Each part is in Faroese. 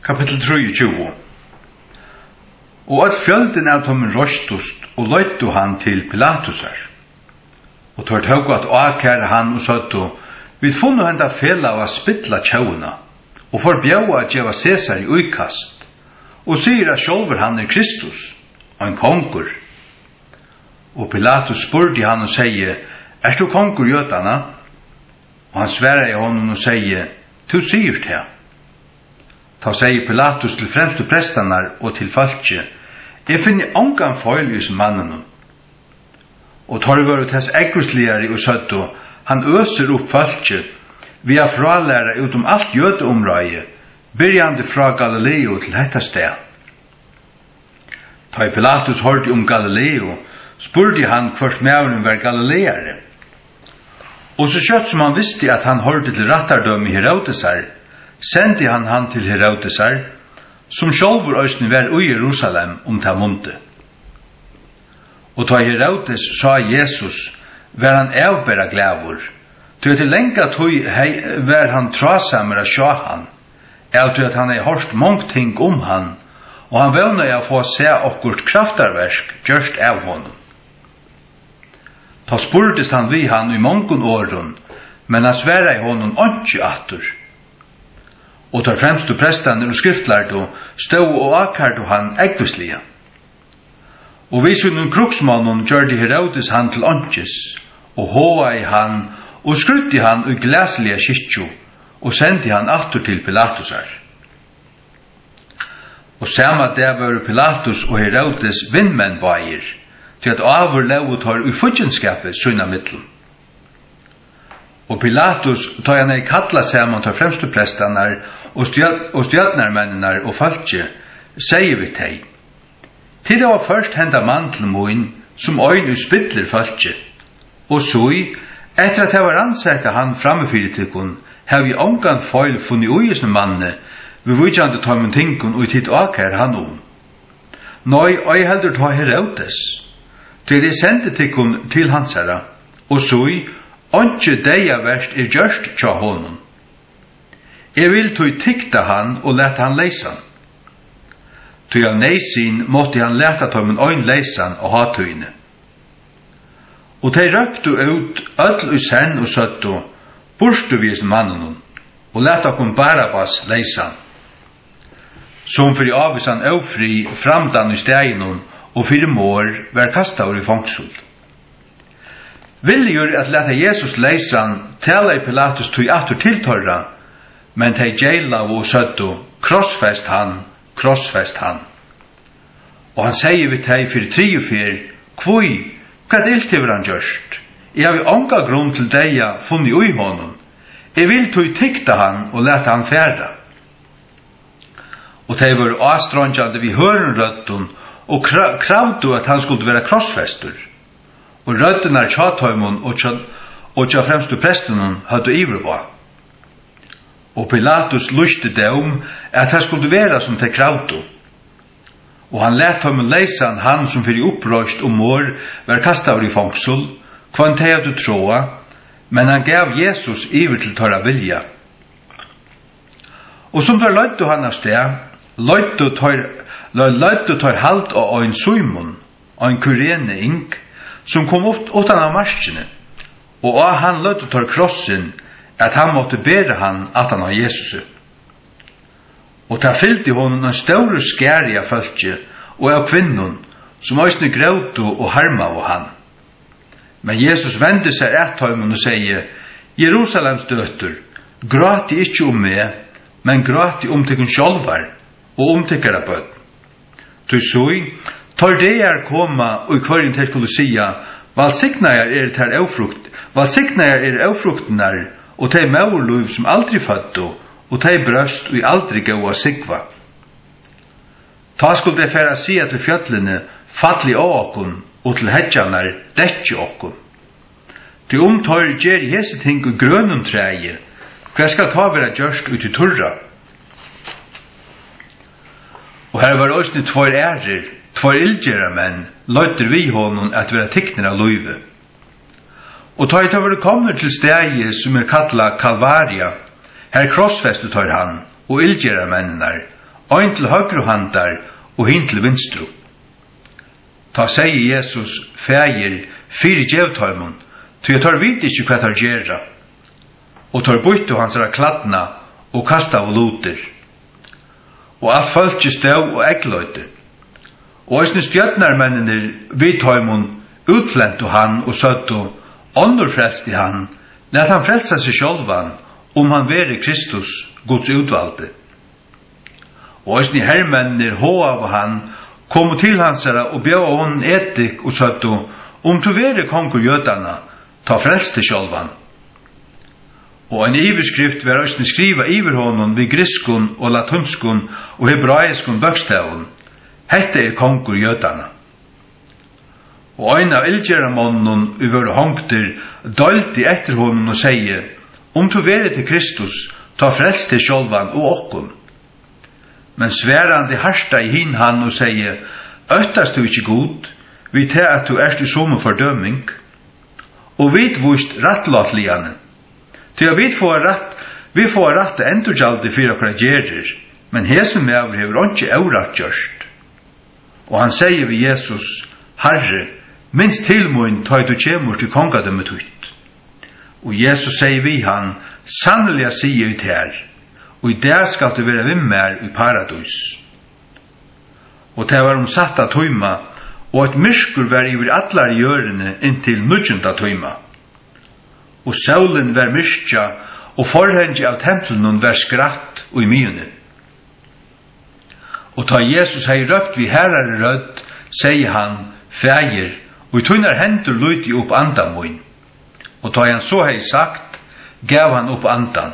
Kapitel 23. Og at fjölden av tommen røstust, og løytu han til Pilatusar. Og tårt høg at akær han og søttu, vi funnu henda fela av a spilla tjauna, og forbjøa at djeva Cæsar i uikast, og sier at sjálfur han Kristus, og en kongur. Og Pilatus spurdi han og sier, du kongur jødana? Og han sverra i honom og sier, tu sier det. Ta sier Pilatus til fremstu prestanar og til falskje, jeg finner ongan feil i mannen. Og tar vi tess ekkustligare og søttu, han øser opp falskje, vi har fralæra utom alt jødeomrøye, byrjande fra Galileo til hetta sted. Ta Pilatus hørte Galileo, spurdi han hvort mævren var galileare. Og så kjøtt som han visste at han hørte til rattardømme Herodesar, sendi han til Herodesar, som sjálfur òsni var i Jerusalem ta munte. Og ta Herodes sa Jesus, var han avbæra glævur, til at lenga tøy var han trasammer av sjå han, til at han hørt mongt ting han, og han vevna å få se okkurt kraftarverk gjørst av honom. Ta spurtist han vi han i mongun åren, men han sværa i honom ikke atur. Og tar fremstu prestan og skriftlærdu, stå og akardu han eggvislige. Og vi sunnum kruksmannen gjørde Herodes han til ånkjes, og hoa i han, og skrutti han i glæslige skittju, og sendi han atur til Pilatusar. Og sama der var Pilatus og Herodes vinnmenn bægir, til at avur levu tar i fudgenskapet sunna middel. Og Pilatus tar han kalla saman tar fremstu prestanar og stjørnarmennenar og falskje, sier vi teg. Til det var først henda mantelmoin som øyn spytler falskje, og sui, etter at jeg var ansækka han framfyrir tikkun, har vi ongan feil funni uisne manne, vi vujjande tar mun tinkun og titt akar han Noi, oi heldur ta Herodes, til jeg sendte tikkun til hans herra, og sui, Ontje deia verst gjørst tja honom. Jeg vil tog tikta han og leta han leisan. Tog av neisin måtte han leta ta min øyn leisan og ha tøyne. Og de røktu ut öll i senn og søttu, burstu vis mannen, og leta kom Barabbas leisan. Som fyrir avisan aufri framdan i steginon, og fyrir mor var kastaur i fangsul. Viljur at leta Jesus leisan tala i Pilatus tog atur tiltørra, men tei djeila og søttu, krossfest han. Og han sier vi tei fyrir 3 kvoi, hva iltiver han gjørst? Jeg har vi onga grunn til deia funni ui honom. Jeg vil tog tikta han og leta han færa. Og tei var astronjande vi høren røttun, og kravdu at han skulle være krossfestur. Og røddenar tjatøymon og tja fremstu prestenun hadde iverva. Og Pilatus luste det at han skulle være som til kravdu. Og han let ham leisan han som fyrir upprøst mor var kastet i fangsul, kvann teg hadde tråa, men han gav Jesus iver til tørra vilja. Og som der løytu han av sted, løytu tør halt av ein Simon, ein kurene ing, som kom utan av marskene, og han lødde tar krossen, at han måtte bære han at han av Jesus. Og ta fyllte honom en større skære av fölkje, og av kvinnen, som òsne grøvde og harma av han. Men Jesus vendte seg etter ham og sier, Jerusalems døtter, gråti ikkje meg, men gråti tikkun sjálvar, og tikkara bøtt. Du soi, tar det koma og i kvarjen til skulle sia, valsignajar ter aufrukt, valsignajar aufruktenar, og tei maurluv som aldri føddo, og tei brøst og aldri gåa sigva. Ta skulle det færa sia til fjöllene, falli á okkun, og til hedjanar, dekki okkun. Til tar gjer hese ting og grønum treie, hva skal ta vera gjørst ut i turra? Og her var òsne 2 ærer, 2 ildgjera menn, løyter vi honom at vera tikkner av løyve. Og ta var kommet til stegi som kalla Kalvaria, her krossfestet tar han, og ildgjera mennenar, ein til høgru handar og hin til vinstru. Ta sier Jesus fægir fyri djevtarmon, til jeg tar vit ikkje hva tar gjerra, og tar byttu hansara kladna og kasta av luter. Og alt fölkje støv og eggløyte. Og eisne stjøtnarmennir vidtøymon utflentu han og søttu, ånder frelst i han, let han frelsa seg sjálvan, han vere Kristus, Guds utvalde. Og eisne herrmennir av han, komu til hansara og bjøa hon etik og søttu, du vere kongur jødana, ta frelst til sjálvan. Og en iverskrift var eisne skriva iver honom vid griskun og latunskun og hebraiskun bøkstavun. Hette kongur jødana. Og ein av ildgjeramånnen vi var hongter dølt i etter honom og sier, du vere til Kristus, ta frelst til sjálvan og okkun. Men sværande harsta i hin han og sier, øttast du ikkje god, vi til at du erst i somme fordøming, og vi vust rattlatligane. Til vi får ratt endurgjaldi fyrir okra gjerir, men hesum mever hever ikkje eurat gjørst. Og han sier vi Jesus, Herre, minst til mun ta du kjemur til kongadømmet tutt. Og Jesus sier vi han, sannelig sier ut her, og i der skal du være vimmer i paradis. Og det var satta tøyma, og et myrskur var iver allar hjørene inntil 9. tøyma. Og solen var myrkja, og forhengi av tempelen var skratt og i myene. Og ta Jesus hei røpt vi herare rødt, sier han, fægir, og i tøynar hendur løyti opp andan moin. Og ta han så hei sagt, gav han opp andan.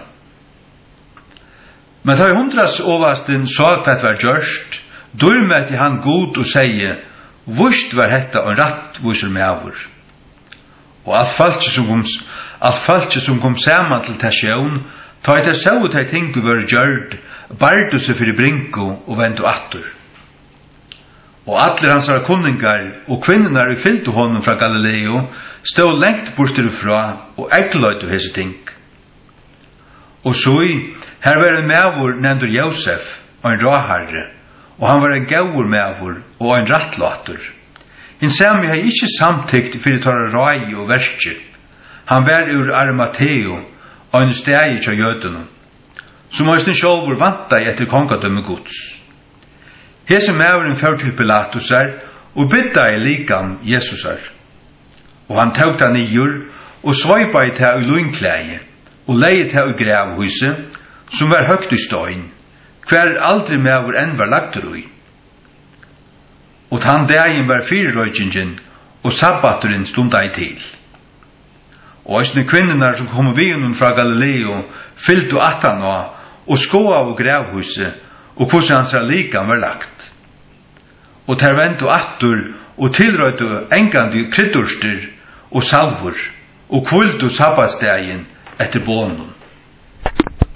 Men ta 100 oversten så hva var gjørst, durmet han god og sier, vust var hetta og ratt vusur meavur. Og alt falskje som kom saman til tasjon, ta etter så ut hei tingu var gjørd, bardu seg fyrir brinko og vendu attur. Og allir hans var kunningar og kvinnar i fyldu honum fra Galileo stod lengt bortir fra og eggløytu hese ting. Og så her var en meavur nevndur Josef og en raharre, og han var en gaur meavur og en rattlatur. Hinn sami hei ikkje samtykt fyrir tåra rai og verskje. Han var ur Arimateo og en stegi tja jødunum, som eisne sjálfur vantai etter kongadømme Guds. Hese meavren fjør til Pilatusar og bydda i likam Jesusar. Og han tåg ta nijur og svaipa i ta i luinklæge og leie ta i gravhuset som var høgt i støyn, hver aldri meavur enn var lagtur ui. Og han dagen var fyrirrøykingen og sabbaturinn stunda i til. Og eisne kvinnenar som kom vi unum fra Galileo fyldu atana og skoa av gravhuset og hvordan hans likam var lagt. Og ter vendu attur og tilrøytu engandi kryddurster og salvur og kvuldu sabbatsdagen etter bånum.